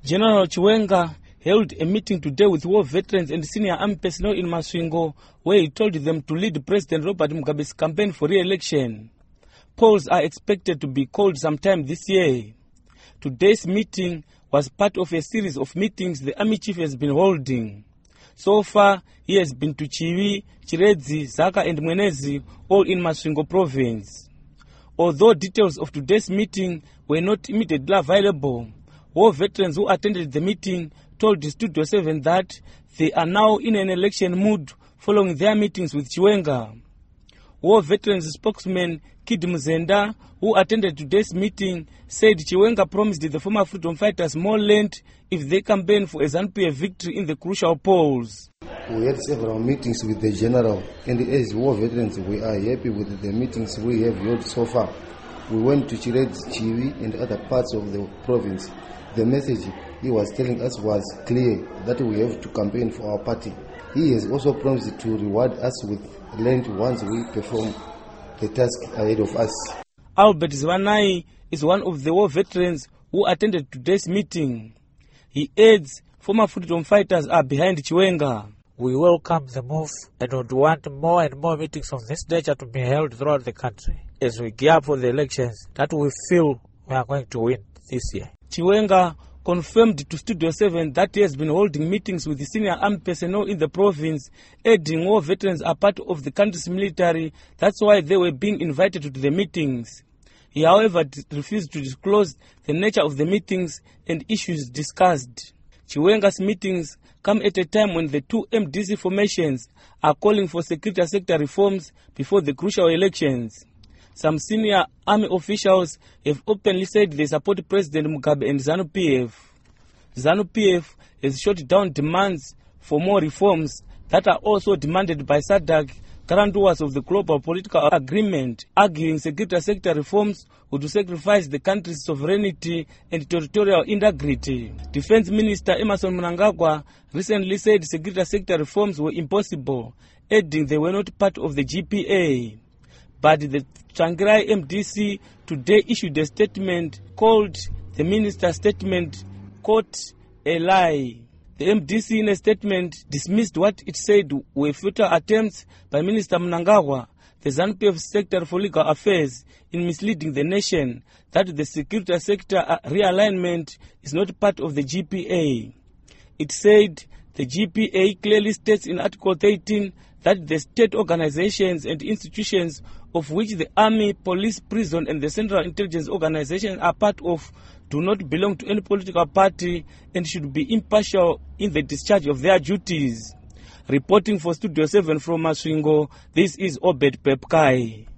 General Chiwenga held a meeting today with war veterans and senior army personnel in Masvingo, where he told them to lead President Robert Mugabe's campaign for re-election. Polls are expected to be called sometime this year. Today's meeting was part of a series of meetings the army chief has been holding. So far, he has been to Chiwi, Chiredzi, Zaka and Mwenezi, all in Masvingo province. Although details of today's meeting were not immediately available, war veterans who attended the meeting told Studio 7 that they are now in an election mood following their meetings with Chiwenga. War veterans spokesman Kid Muzenda, who attended today's meeting, said Chiwenga promised the former freedom fighters more land if they campaign for a ZANU-PF victory in the crucial polls. We had several meetings with the general, and as war veterans, we are happy with the meetings we have held so far. We went to Chiredzi, Chiwi, and other parts of the province. The message he was telling us was clear, that we have to campaign for our party. He has also promised to reward us with land once we perform the task ahead of us. Albert Zwanai is one of the war veterans who attended today's meeting. He adds former freedom fighters are behind Chiwenga. We welcome the move and would want more and more meetings of this nature to be held throughout the country as we gear up for the elections that we feel we are going to win this year. Chiwenga confirmed to Studio 7 that he has been holding meetings with the senior armed personnel in the province, adding war veterans are part of the country's military. That's why they were being invited to the meetings. He, however, refused to disclose the nature of the meetings and issues discussed. Chiwenga's meetings come at a time when the two MDC formations are calling for security sector reforms before the crucial elections. Some senior army officials have openly said they support President Mugabe and ZANU-PF. ZANU-PF has shot down demands for more reforms that are also demanded by SADC, guarantors of the global political agreement, arguing security sector reforms would sacrifice the country's sovereignty and territorial integrity. Defense Minister Emmerson Mnangagwa recently said security sector reforms were impossible, adding they were not part of the GPA. But the Tsvangirai MDC today issued a statement called the Minister's Statement Caught a Lie. The MDC in a statement dismissed what it said were futile attempts by Minister Mnangagwa, the ZANU-PF Secretary for Legal Affairs, in misleading the nation that the security sector realignment is not part of the GPA. It said the GPA clearly states in Article 13 that the state organizations and institutions of which the army, police, prison and the Central Intelligence Organization are part of do not belong to any political party and should be impartial in the discharge of their duties. Reporting for Studio 7 from Masvingo, this is Obed Pepkai.